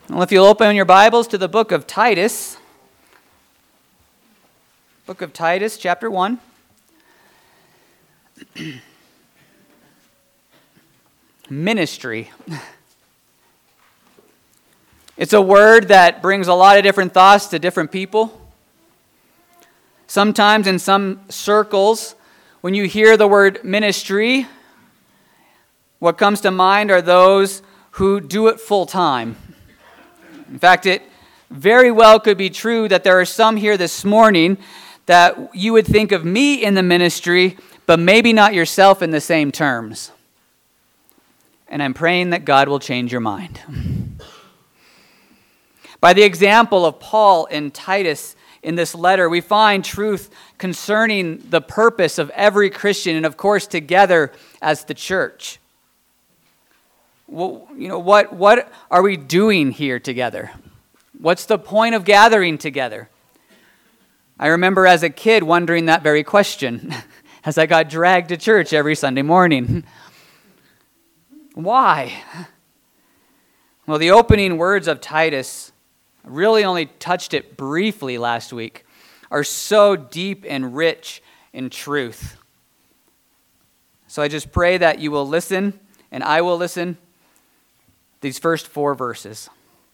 Well, if you'll open your Bibles to the book of Titus, chapter 1. Ministry. It's a word that brings a lot of different thoughts to different people. Sometimes in some circles, when you hear the word ministry, what comes to mind are those who do it full time. In fact, it very well could be true that there are some here this morning that you would think of me in the ministry, but maybe not yourself in the same terms. And I'm praying that God will change your mind. By the example of Paul and Titus in this letter, we find truth concerning the purpose of every Christian and, of course, together as the church. Well, what are we doing here together? What's the point of gathering together? I remember as a kid wondering that very question as I got dragged to church every Sunday morning. Why? Well, the opening words of Titus, really only touched it briefly last week, are so deep and rich in truth. So I just pray that you will listen, and I will listen, these first 4 verses.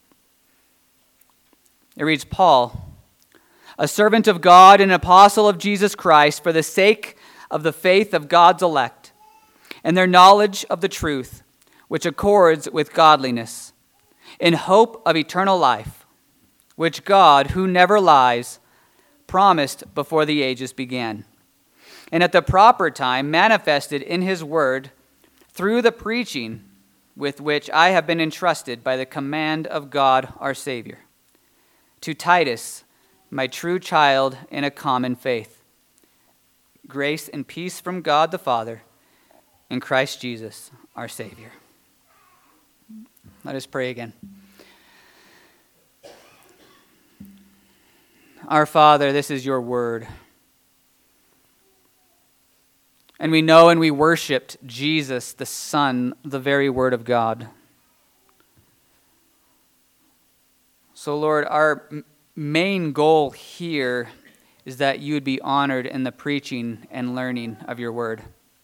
It reads, Paul, a servant of God and an apostle of Jesus Christ, for the sake of the faith of God's elect, and their knowledge of the truth, which accords with godliness, in hope of eternal life, which God, who never lies, promised before the ages began, and at the proper time manifested in his word through the preaching with which I have been entrusted by the command of God our Savior. To Titus, my true child in a common faith, grace and peace from God the Father and Christ Jesus our Savior. Let us pray again. Our Father, this is your word. And we know and we worshiped Jesus, the Son, the very word of God. So, Lord, our main goal here is that you would be honored in the preaching and learning of your word.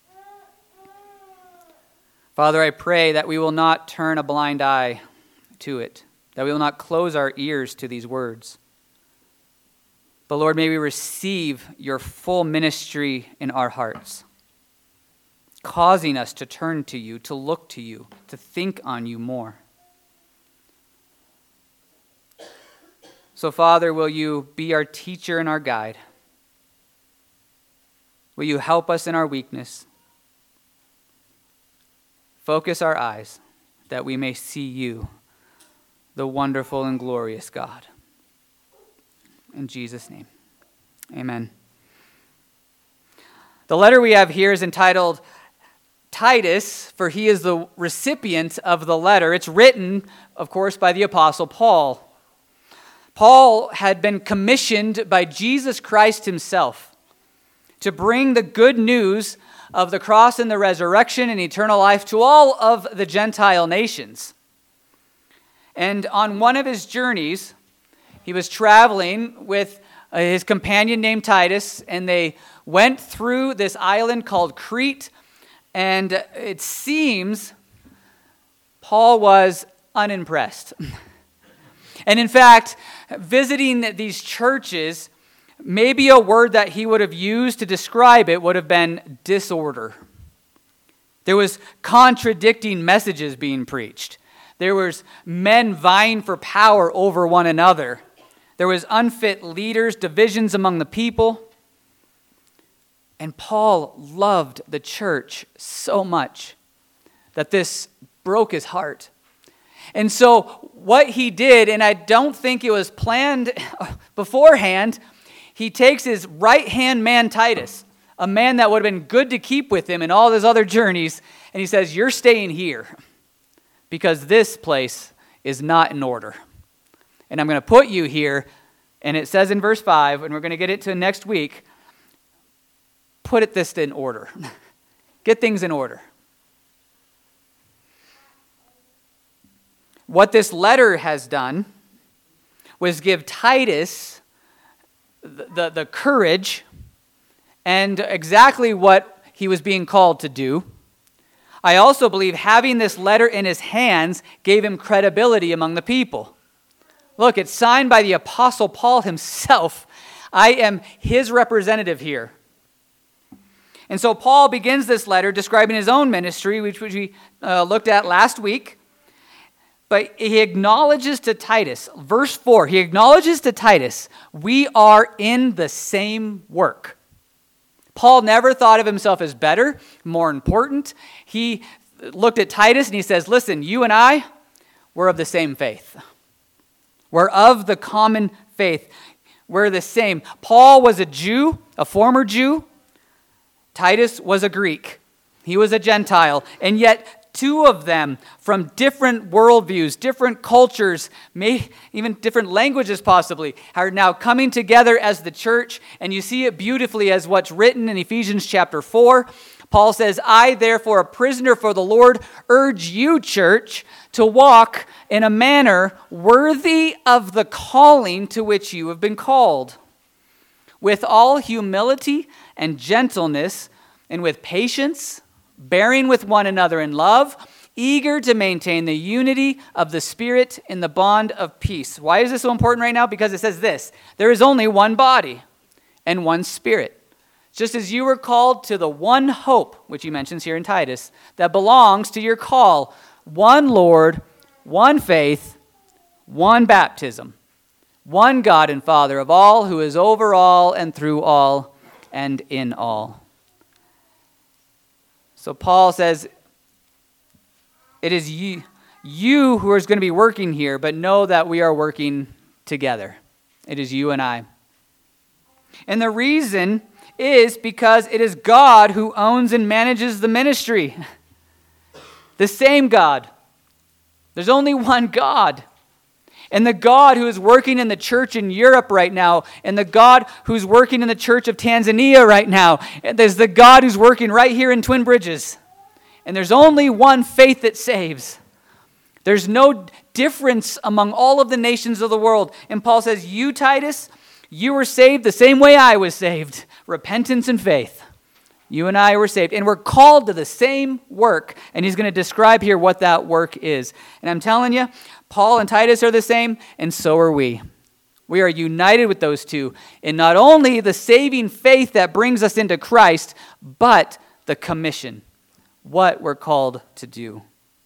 Father, I pray that we will not turn a blind eye to it, that we will not close our ears to these words. But Lord, may we receive your full ministry in our hearts, causing us to turn to you, to look to you, to think on you more. So, Father, will you be our teacher and our guide? Will you help us in our weakness? Focus our eyes that we may see you, the wonderful and glorious God. In Jesus' name, amen. The letter we have here is entitled Titus, for he is the recipient of the letter. It's written, of course, by the Apostle Paul. Paul had been commissioned by Jesus Christ himself to bring the good news of the cross and the resurrection and eternal life to all of the Gentile nations. And on one of his journeys, he was traveling with his companion named Titus, and they went through this island called Crete, and it seems Paul was unimpressed. And in fact, visiting these churches, maybe a word that he would have used to describe it would have been disorder. There was contradicting messages being preached. There was men vying for power over one another. There was unfit leaders, divisions among the people. And Paul loved the church so much that this broke his heart. And so what he did, and I don't think it was planned beforehand, he takes his right-hand man Titus, a man that would have been good to keep with him in all his other journeys, and he says, you're staying here because this place is not in order. And I'm going to put you here, and it says in verse 5, and we're going to get it to next week, put this in order. Get things in order. What this letter has done was give Titus the courage and exactly what he was being called to do. I also believe having this letter in his hands gave him credibility among the people. Look, it's signed by the Apostle Paul himself. I am his representative here. And so Paul begins this letter describing his own ministry, which we looked at last week. But he acknowledges to Titus, verse 4, he acknowledges to Titus, we are in the same work. Paul never thought of himself as better, more important. He looked at Titus and he says, listen, you and I, we're of the same faith. We're of the common faith. We're the same. Paul was a Jew, a former Jew. Titus was a Greek. He was a Gentile. And yet, two of them from different worldviews, different cultures, even different languages possibly, are now coming together as the church. And you see it beautifully as what's written in Ephesians chapter 4. Paul says, I, therefore, a prisoner for the Lord, urge you, church, to walk in a manner worthy of the calling to which you have been called, with all humility and gentleness, and with patience, bearing with one another in love, eager to maintain the unity of the Spirit in the bond of peace. Why is this so important right now? Because it says this, there is only one body and one Spirit. Just as you were called to the one hope, which he mentions here in Titus, that belongs to your call, one Lord, one faith, one baptism, one God and Father of all, who is over all and through all and in all. So Paul says, it is you who are going to be working here, but know that we are working together. It is you and I. And the reason is because it is God who owns and manages the ministry. The same God. There's only one God. And the God who is working in the church in Europe right now, and the God who's working in the church of Tanzania right now, and there's the God who's working right here in Twin Bridges. And there's only one faith that saves. There's no difference among all of the nations of the world. And Paul says, you, Titus, you were saved the same way I was saved. Repentance and faith. You and I were saved. And we're called to the same work. And he's going to describe here what that work is. And I'm telling you, Paul and Titus are the same, and so are we. We are united with those two in not only the saving faith that brings us into Christ, but the commission, what we're called to do.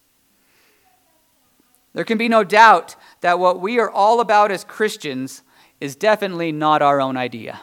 There can be no doubt that what we are all about as Christians is definitely not our own idea.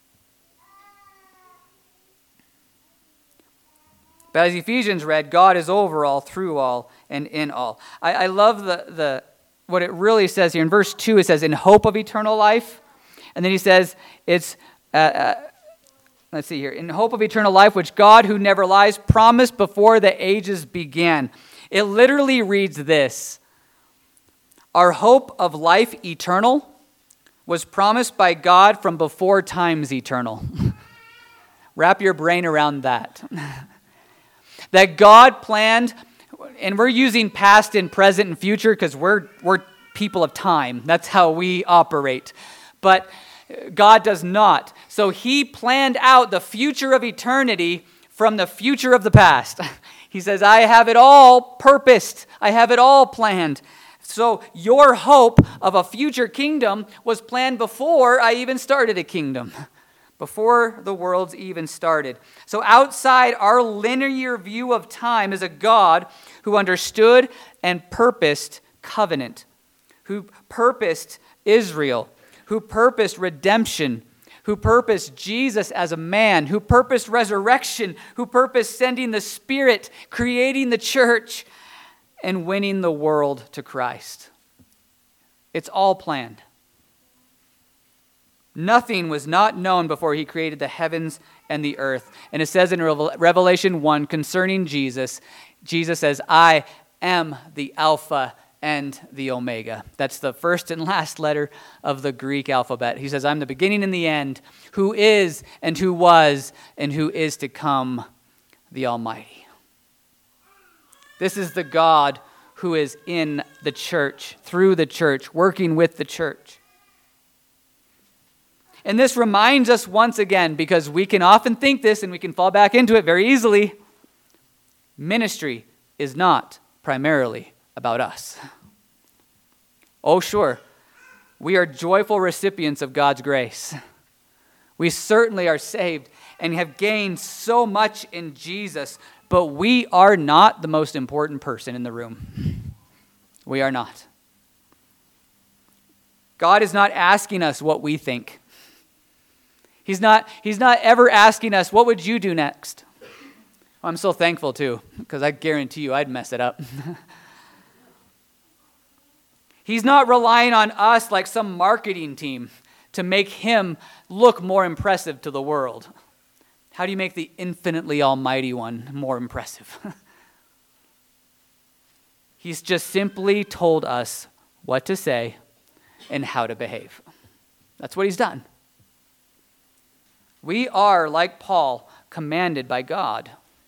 But as Ephesians read, God is over all, through all, and in all. I love the what it really says here. In verse 2, it says, in hope of eternal life. And then he says, it's, let's see here, in hope of eternal life, which God, who never lies, promised before the ages began. It literally reads this, our hope of life eternal was promised by God from before times eternal. Wrap your brain around that. That God planned, and we're using past and present and future because we're people of time. That's how we operate. But God does not. So he planned out the future of eternity from the future of the past. He says, I have it all purposed. I have it all planned. So your hope of a future kingdom was planned before I even started a kingdom. Before the world's even started. So outside our linear view of time is a God who understood and purposed covenant, who purposed Israel, who purposed redemption, who purposed Jesus as a man, who purposed resurrection, who purposed sending the Spirit, creating the church, and winning the world to Christ. It's all planned. Nothing was not known before he created the heavens and the earth. And it says in Revelation 1 concerning Jesus, Jesus says, I am the Alpha and the Omega. That's the first and last letter of the Greek alphabet. He says, I'm the beginning and the end, who is and who was and who is to come, the Almighty. This is the God who is in the church, through the church, working with the church. And this reminds us once again, because we can often think this and we can fall back into it very easily, ministry is not primarily about us. Oh, sure, we are joyful recipients of God's grace. We certainly are saved and have gained so much in Jesus, but we are not the most important person in the room. We are not. God is not asking us what we think. He's not ever asking us, what would you do next? Well, I'm so thankful too, because I guarantee you I'd mess it up. He's not relying on us like some marketing team to make him look more impressive to the world. How do you make the infinitely almighty one more impressive? He's just simply told us what to say and how to behave. That's what he's done. We are, like Paul, commanded by God.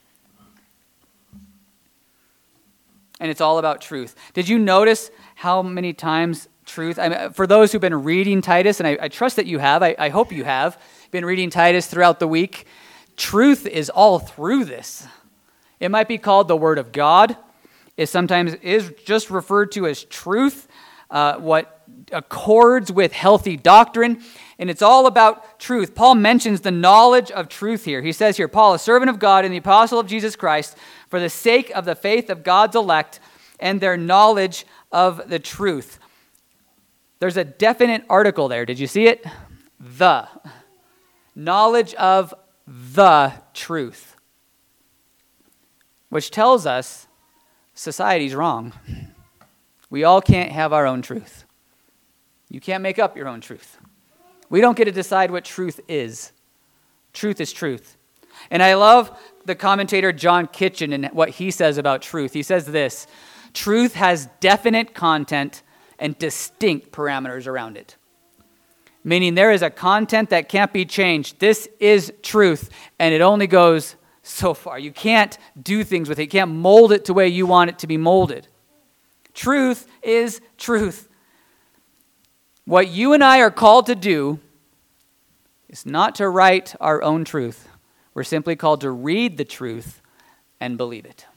And it's all about truth. Did you notice how many times truth, for those who've been reading Titus, and I trust that you have, I hope you have, been reading Titus throughout the week, truth is all through this. It might be called the Word of God. It sometimes is just referred to as truth, what accords with healthy doctrine, and it's all about truth. Paul mentions the knowledge of truth here. He says here, Paul, a servant of God and the apostle of Jesus Christ, for the sake of the faith of God's elect and their knowledge of the truth. There's a definite article there. Did you see it? The. Knowledge of the truth. Which tells us society's wrong. We all can't have our own truth. You can't make up your own truth. We don't get to decide what truth is. Truth is truth. And I love the commentator John Kitchen and what he says about truth. He says this, truth has definite content and distinct parameters around it. Meaning there is a content that can't be changed. This is truth, and it only goes so far. You can't do things with it. You can't mold it to the way you want it to be molded. Truth is truth. What you and I are called to do is not to write our own truth. We're simply called to read the truth and believe it.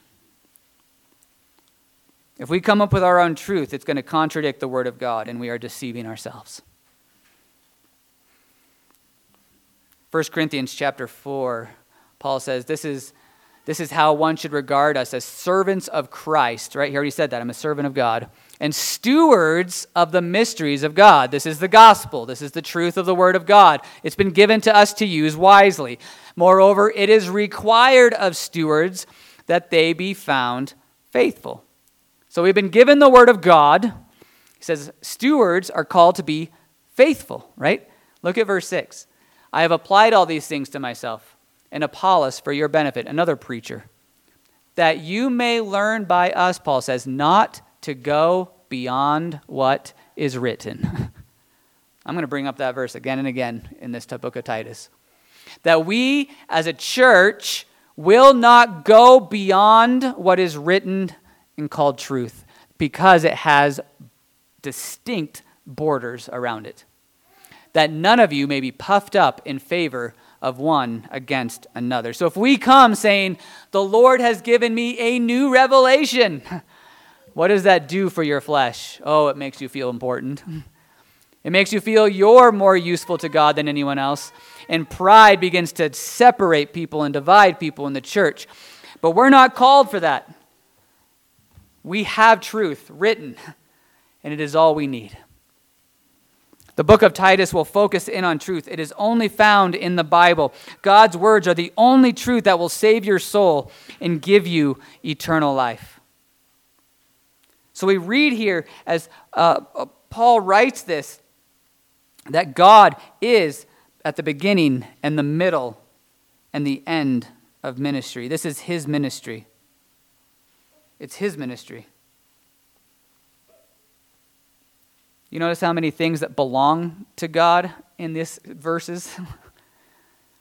If we come up with our own truth, it's going to contradict the Word of God, and we are deceiving ourselves. 1 Corinthians chapter 4, Paul says, this is how one should regard us as servants of Christ, right? He already said that, I'm a servant of God. And stewards of the mysteries of God. This is the gospel. This is the truth of the Word of God. It's been given to us to use wisely. Moreover, it is required of stewards that they be found faithful. So we've been given the Word of God. He says stewards are called to be faithful, right? Look at verse 6. I have applied all these things to myself, and Apollos for your benefit, another preacher, that you may learn by us, Paul says, not to go beyond what is written. I'm going to bring up that verse again and again in this book of Titus. That we as a church will not go beyond what is written and called truth because it has distinct borders around it. That none of you may be puffed up in favor of one against another. So if we come saying, the Lord has given me a new revelation, what does that do for your flesh? Oh, it makes you feel important. It makes you feel you're more useful to God than anyone else. And pride begins to separate people and divide people in the church. But we're not called for that. We have truth written, and it is all we need. The book of Titus will focus in on truth. It is only found in the Bible. God's words are the only truth that will save your soul and give you eternal life. So we read here as Paul writes this, that God is at the beginning and the middle and the end of ministry. This is his ministry. It's his ministry. You notice how many things that belong to God in these verses?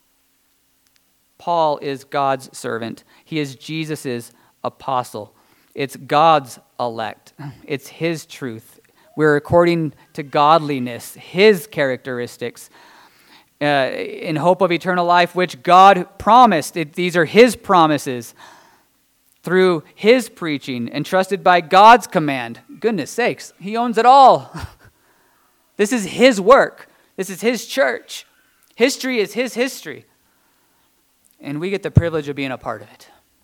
Paul is God's servant. He is Jesus' apostle. It's God's elect. It's his truth. We're according to godliness, his characteristics, in hope of eternal life, which God promised. These are his promises through his preaching, entrusted by God's command. Goodness sakes, he owns it all. This is his work. This is his church. History is his history. And we get the privilege of being a part of it.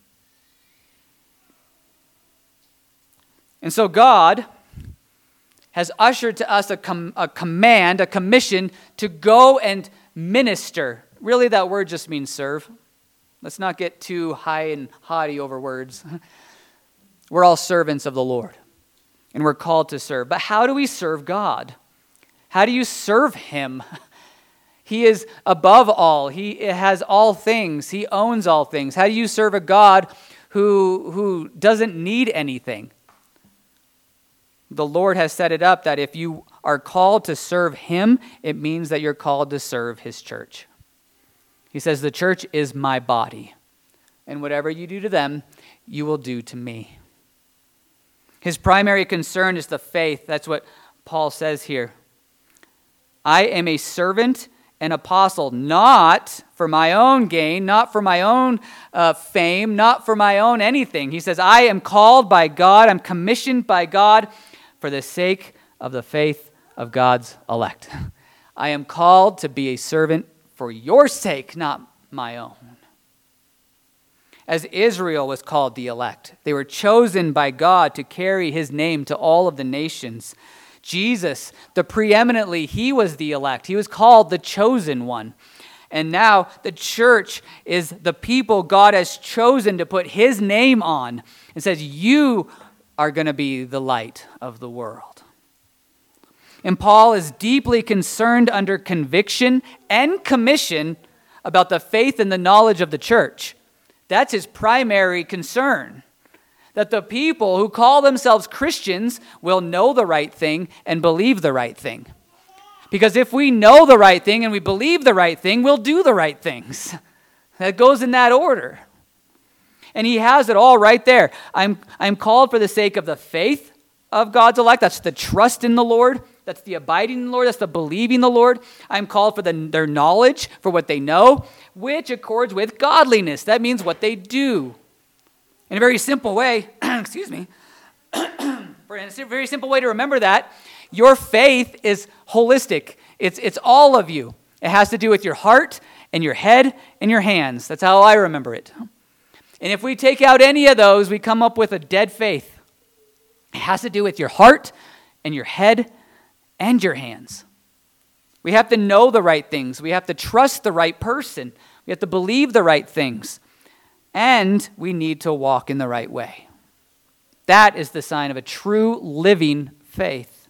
And so God has ushered to us a command, a commission to go and minister. Really, that word just means serve. Let's not get too high and haughty over words. We're all servants of the Lord, and we're called to serve. But how do we serve God? How do you serve him? He is above all. He has all things. He owns all things. How do you serve a God who doesn't need anything? The Lord has set it up that if you are called to serve him, it means that you're called to serve his church. He says, the church is my body, and whatever you do to them, you will do to me. His primary concern is the faith. That's what Paul says here. I am a servant and apostle, not for my own gain, not for my own fame, not for my own anything. He says, I am called by God, I'm commissioned by God for the sake of the faith of God's elect. I am called to be a servant for your sake, not my own. As Israel was called the elect, they were chosen by God to carry his name to all of the nations. Jesus, preeminently, he was the elect. He was called the chosen one. And now the church is the people God has chosen to put his name on and says, you are going to be the light of the world. And Paul is deeply concerned under conviction and commission about the faith and the knowledge of the church. That's his primary concern. That the people who call themselves Christians will know the right thing and believe the right thing. Because if we know the right thing and we believe the right thing, we'll do the right things. That goes in that order. And he has it all right there. I'm called for the sake of the faith of God's elect. That's the trust in the Lord. That's the abiding in the Lord. That's the believing the Lord. I'm called for their knowledge, for what they know, which accords with godliness. That means what they do. In a very simple way, excuse me, for a very simple way to remember that, your faith is holistic. It's all of you. It has to do with your heart and your head and your hands. That's how I remember it. And if we take out any of those, we come up with a dead faith. It has to do with your heart and your head and your hands. We have to know the right things. We have to trust the right person. We have to believe the right things. And we need to walk in the right way. That is the sign of a true living faith.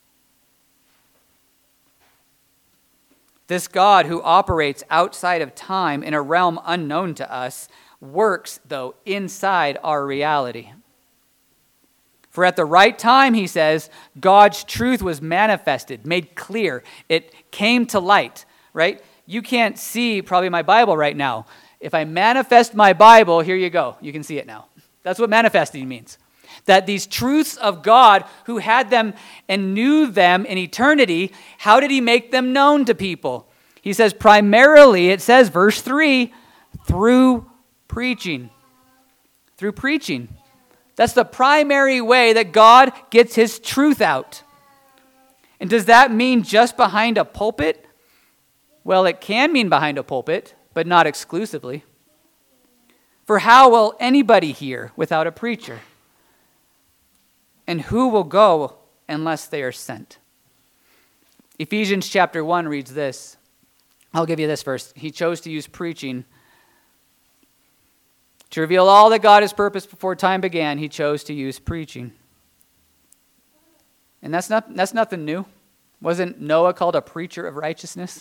This God who operates outside of time in a realm unknown to us works, though, inside our reality. For at the right time, he says, God's truth was manifested, made clear. It came to light, right? You can't see probably my Bible right now. If I manifest my Bible, here you go. You can see it now. That's what manifesting means. That these truths of God who had them and knew them in eternity, how did he make them known to people? He says primarily, it says, verse 3, through preaching. Through preaching. That's the primary way that God gets his truth out. And does that mean just behind a pulpit? Well, it can mean behind a pulpit, but not exclusively. For how will anybody hear without a preacher? And who will go unless they are sent? Ephesians chapter 1 reads this. I'll give you this verse. He chose to use preaching to reveal all that God has purposed before time began. He chose to use preaching. And that's nothing new. Wasn't Noah called a preacher of righteousness?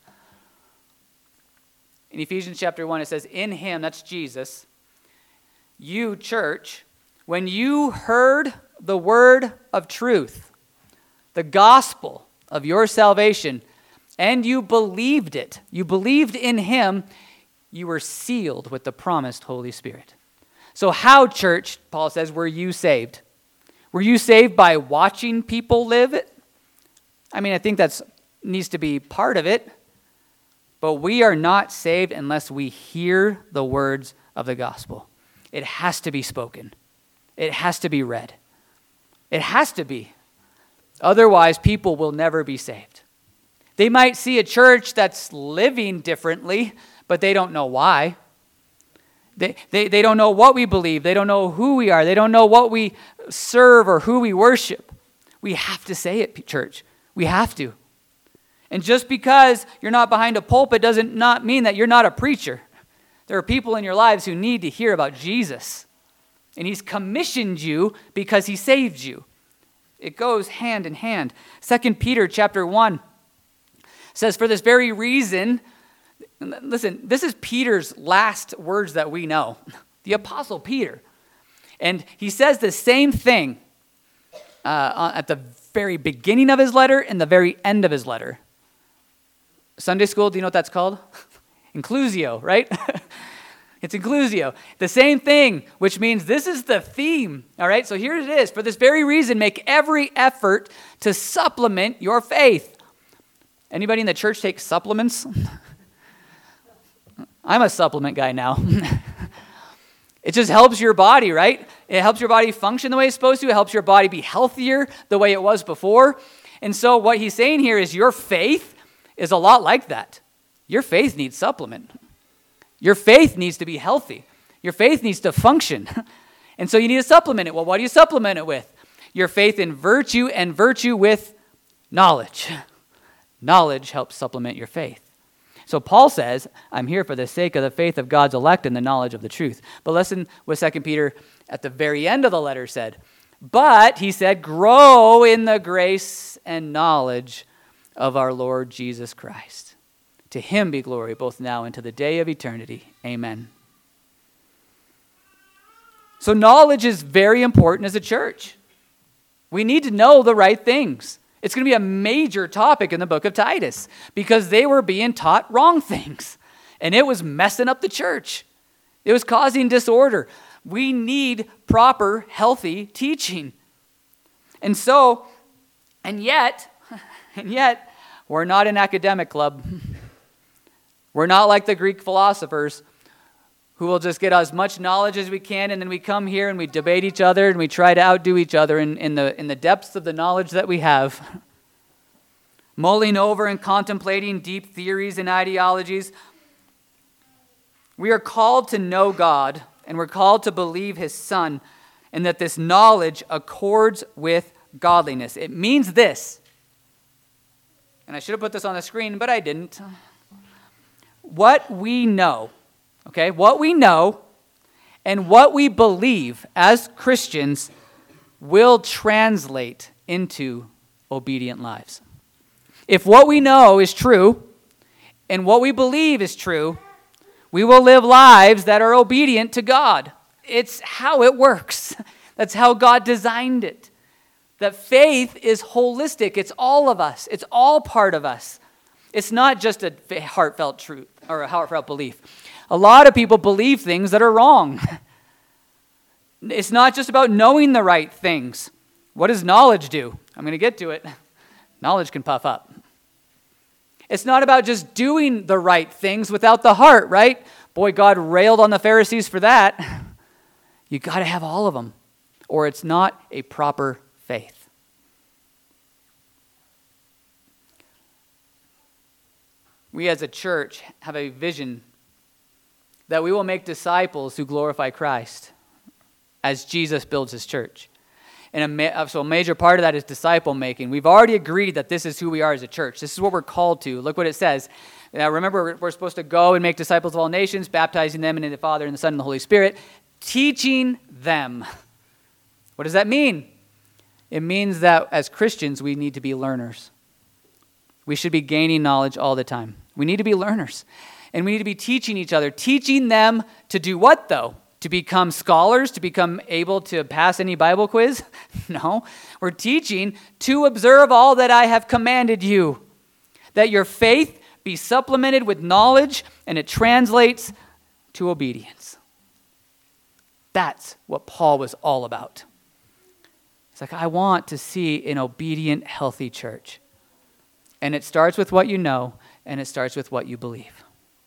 In Ephesians chapter 1, it says, in him, that's Jesus, you, church, when you heard the word of truth, the gospel of your salvation, and you believed it, you believed in him, you were sealed with the promised Holy Spirit. So how, church, Paul says, were you saved? Were you saved by watching people live it? I mean, I think that needs to be part of it. But we are not saved unless we hear the words of the gospel. It has to be spoken. It has to be read. It has to be. Otherwise, people will never be saved. They might see a church that's living differently, but they don't know why. They don't know what we believe. They don't know who we are. They don't know what we serve or who we worship. We have to say it, church. We have to. And just because you're not behind a pulpit doesn't not mean that you're not a preacher. There are people in your lives who need to hear about Jesus. And he's commissioned you because he saved you. It goes hand in hand. 2 Peter chapter 1 says, for this very reason, listen, this is Peter's last words that we know. The Apostle Peter. And he says the same thing at the very beginning of his letter and the very end of his letter. Sunday school, do you know what that's called? Inclusio, right? It's inclusio. The same thing, which means this is the theme, all right? So here it is. For this very reason, make every effort to supplement your faith. Anybody in the church take supplements? I'm a supplement guy now. It just helps your body, right? It helps your body function the way it's supposed to. It helps your body be healthier the way it was before. And so what he's saying here is your faith is a lot like that. Your faith needs supplement. Your faith needs to be healthy. Your faith needs to function. And so you need to supplement it. Well, what do you supplement it with? Your faith in virtue and virtue with knowledge. Knowledge helps supplement your faith. So Paul says, I'm here for the sake of the faith of God's elect and the knowledge of the truth. But listen what 2 Peter at the very end of the letter said. But, he said, grow in the grace and knowledge of our Lord Jesus Christ. To him be glory both now and to the day of eternity. Amen. So knowledge is very important as a church. We need to know the right things. It's going to be a major topic in the book of Titus because they were being taught wrong things. And it was messing up the church. It was causing disorder. We need proper, healthy teaching. And yet, we're not an academic club. We're not like the Greek philosophers who will just get as much knowledge as we can, and then we come here and we debate each other and we try to outdo each other in the depths of the knowledge that we have. Mulling over and contemplating deep theories and ideologies. We are called to know God, and we're called to believe his Son, and that this knowledge accords with godliness. It means this, and I should have put this on the screen, but I didn't. What we know, okay, what we know and what we believe as Christians will translate into obedient lives. If what we know is true and what we believe is true, we will live lives that are obedient to God. It's how it works. That's how God designed it. That faith is holistic. It's all of us. It's all part of us. It's not just a heartfelt truth or a heartfelt belief. A lot of people believe things that are wrong. It's not just about knowing the right things. What does knowledge do? I'm going to get to it. Knowledge can puff up. It's not about just doing the right things without the heart, right? Boy, God railed on the Pharisees for that. You got to have all of them, or it's not a proper faith. We as a church have a vision that we will make disciples who glorify Christ as Jesus builds his church. And so a major part of that is disciple making. We've already agreed that this is who we are as a church. This is what we're called to. Look what it says. Now remember, we're supposed to go and make disciples of all nations, baptizing them in the Father and the Son and the Holy Spirit, teaching them. What does that mean? It means that as Christians, we need to be learners. We should be gaining knowledge all the time. We need to be learners. And we need to be teaching each other. Teaching them to do what, though? To become scholars? To become able to pass any Bible quiz? No. We're teaching to observe all that I have commanded you. That your faith be supplemented with knowledge, and it translates to obedience. That's what Paul was all about. It's like, I want to see an obedient, healthy church. And it starts with what you know, and it starts with what you believe.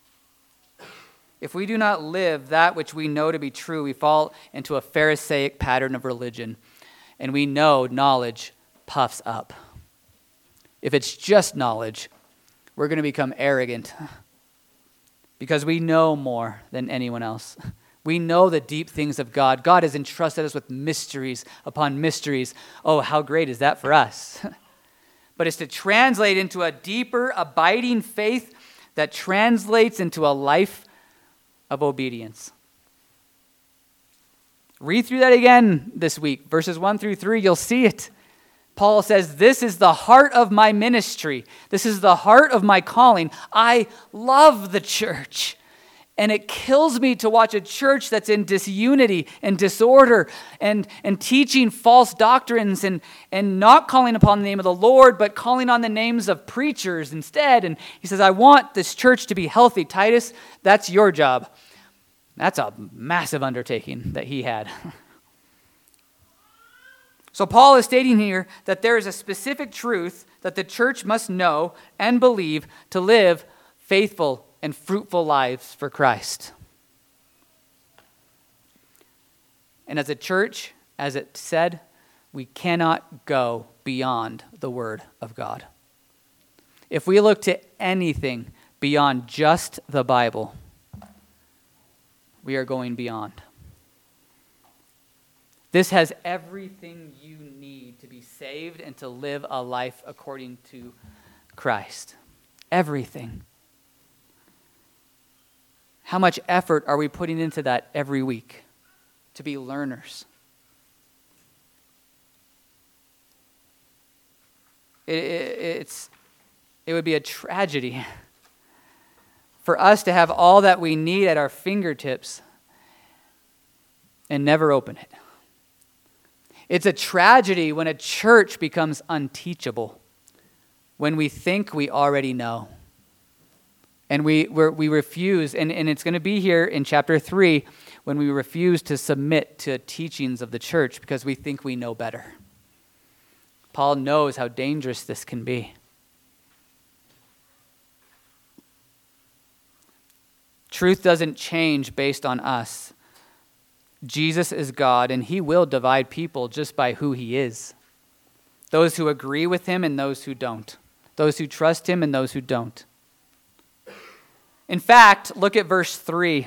If we do not live that which we know to be true, we fall into a Pharisaic pattern of religion, and we know knowledge puffs up. If it's just knowledge, we're going to become arrogant because we know more than anyone else. We know the deep things of God. God has entrusted us with mysteries upon mysteries. Oh, how great is that for us? But it's to translate into a deeper, abiding faith that translates into a life of obedience. Read through that again this week. Verses 1 through 3, you'll see it. Paul says, this is the heart of my ministry. This is the heart of my calling. I love the church. And it kills me to watch a church that's in disunity and disorder and teaching false doctrines and not calling upon the name of the Lord, but calling on the names of preachers instead. And he says, I want this church to be healthy. Titus, that's your job. That's a massive undertaking that he had. So Paul is stating here that there is a specific truth that the church must know and believe to live faithful and fruitful lives for Christ. And as a church, as it said, we cannot go beyond the Word of God. If we look to anything beyond just the Bible, we are going beyond. This has everything you need to be saved and to live a life according to Christ. Everything. How much effort are we putting into that every week to be learners? It would be a tragedy for us to have all that we need at our fingertips and never open it. It's a tragedy when a church becomes unteachable, when we think we already know. And we refuse, and it's going to be here in chapter 3, when we refuse to submit to teachings of the church because we think we know better. Paul knows how dangerous this can be. Truth doesn't change based on us. Jesus is God, and he will divide people just by who he is. Those who agree with him and those who don't. Those who trust him and those who don't. In fact, look at verse 3.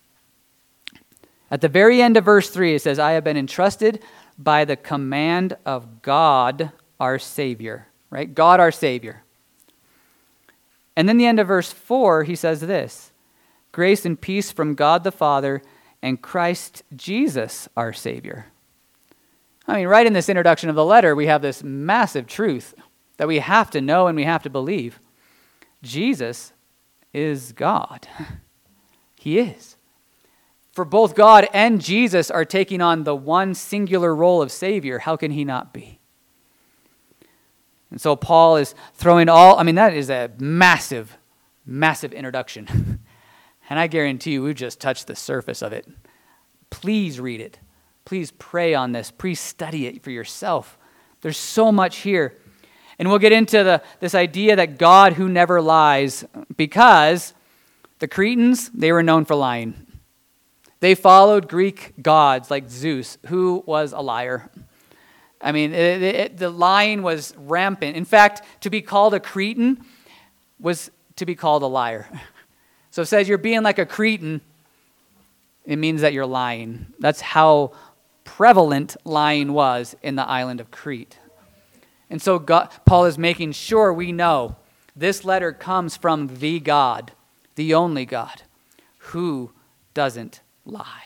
At the very end of verse 3, it says, I have been entrusted by the command of God, our Savior. Right? God, our Savior. And then the end of verse 4, he says this, grace and peace from God the Father and Christ Jesus, our Savior. I mean, right in this introduction of the letter, we have this massive truth that we have to know and we have to believe. Jesus is God. He is. For both God and Jesus are taking on the one singular role of Savior. How can he not be? And so Paul is throwing that is a massive, massive introduction. And I guarantee you, we've just touched the surface of it. Please read it. Please pray on this. Please study it for yourself. There's so much here. And we'll get into this idea that God who never lies, because the Cretans, they were known for lying. They followed Greek gods like Zeus, who was a liar. I mean, the lying was rampant. In fact, to be called a Cretan was to be called a liar. So it says you're being like a Cretan, it means that you're lying. That's how prevalent lying was in the island of Crete. And so Paul is making sure we know this letter comes from the God, the only God, who doesn't lie.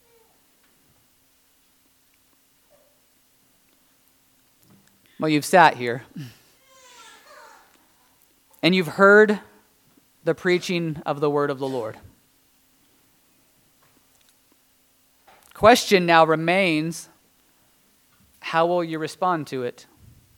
Well, you've sat here, and you've heard the preaching of the word of the Lord. Question now remains, how will you respond to it?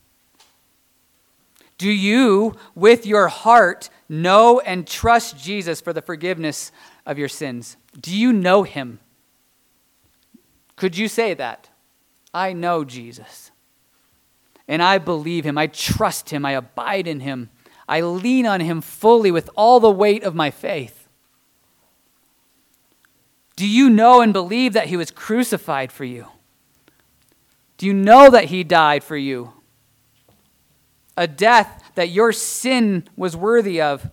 Do you, with your heart, know and trust Jesus for the forgiveness of your sins? Do you know him? Could you say that? I know Jesus. And I believe him. I trust him. I abide in him. I lean on him fully with all the weight of my faith. Do you know and believe that he was crucified for you? Do you know that he died for you? A death that your sin was worthy of.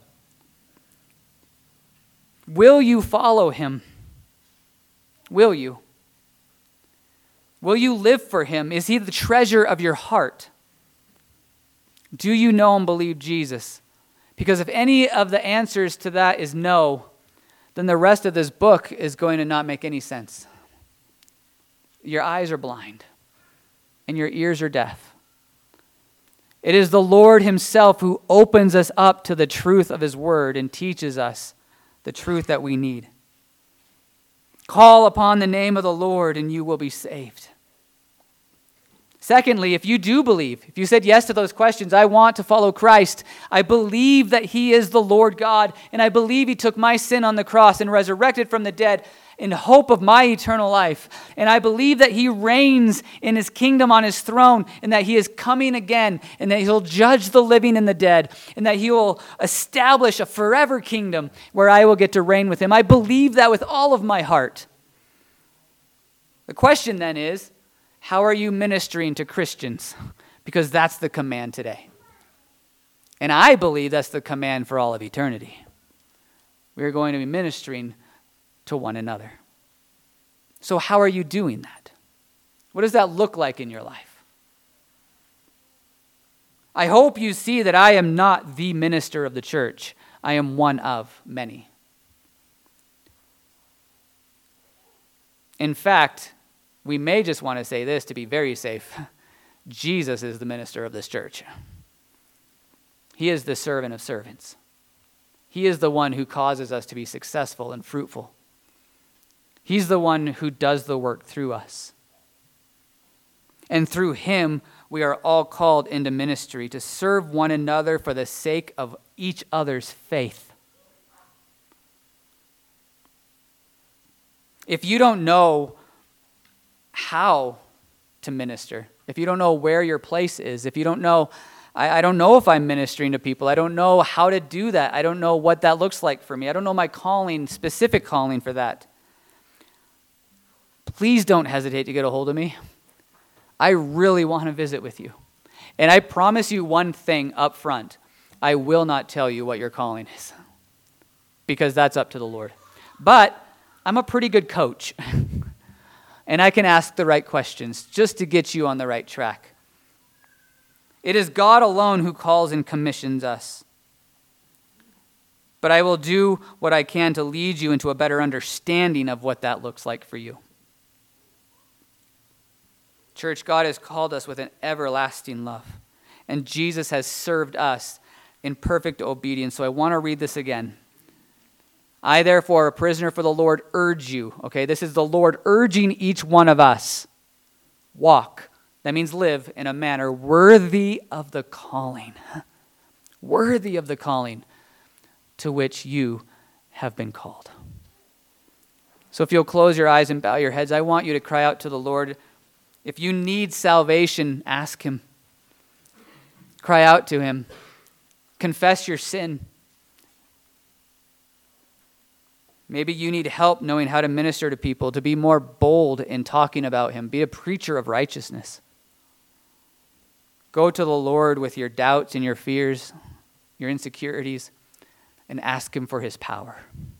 Will you follow him? Will you? Will you live for him? Is he the treasure of your heart? Do you know and believe Jesus? Because if any of the answers to that is no, then the rest of this book is going to not make any sense. Your eyes are blind and your ears are deaf. It is the Lord himself who opens us up to the truth of his word and teaches us the truth that we need. Call upon the name of the Lord and you will be saved. Secondly, if you do believe, if you said yes to those questions, I want to follow Christ, I believe that he is the Lord God, and I believe he took my sin on the cross and resurrected from the dead in hope of my eternal life. And I believe that he reigns in his kingdom on his throne, and that he is coming again, and that he'll judge the living and the dead, and that he will establish a forever kingdom where I will get to reign with him. I believe that with all of my heart. The question then is, how are you ministering to Christians? Because that's the command today. And I believe that's the command for all of eternity. We are going to be ministering to one another. So how are you doing that? What does that look like in your life? I hope you see that I am not the minister of the church. I am one of many. In fact, we may just want to say this to be very safe. Jesus is the minister of this church. He is the servant of servants. He is the one who causes us to be successful and fruitful. He's the one who does the work through us. And through him, we are all called into ministry to serve one another for the sake of each other's faith. If you don't know how to minister, if you don't know where your place is, if you don't know, I don't know if I'm ministering to people, I don't know how to do that, I don't know what that looks like for me, I don't know my calling, specific calling for that, please don't hesitate to get a hold of me. I really want to visit with you. And I promise you one thing up front, I will not tell you what your calling is, because that's up to the Lord. But I'm a pretty good coach. And I can ask the right questions just to get you on the right track. It is God alone who calls and commissions us. But I will do what I can to lead you into a better understanding of what that looks like for you. Church, God has called us with an everlasting love. And Jesus has served us in perfect obedience. So I want to read this again. I, therefore, a prisoner for the Lord, urge you. Okay, this is the Lord urging each one of us. Walk. That means live in a manner worthy of the calling. Worthy of the calling to which you have been called. So if you'll close your eyes and bow your heads, I want you to cry out to the Lord. If you need salvation, ask him. Cry out to him. Confess your sin. Maybe you need help knowing how to minister to people, to be more bold in talking about him. Be a preacher of righteousness. Go to the Lord with your doubts and your fears, your insecurities, and ask him for his power.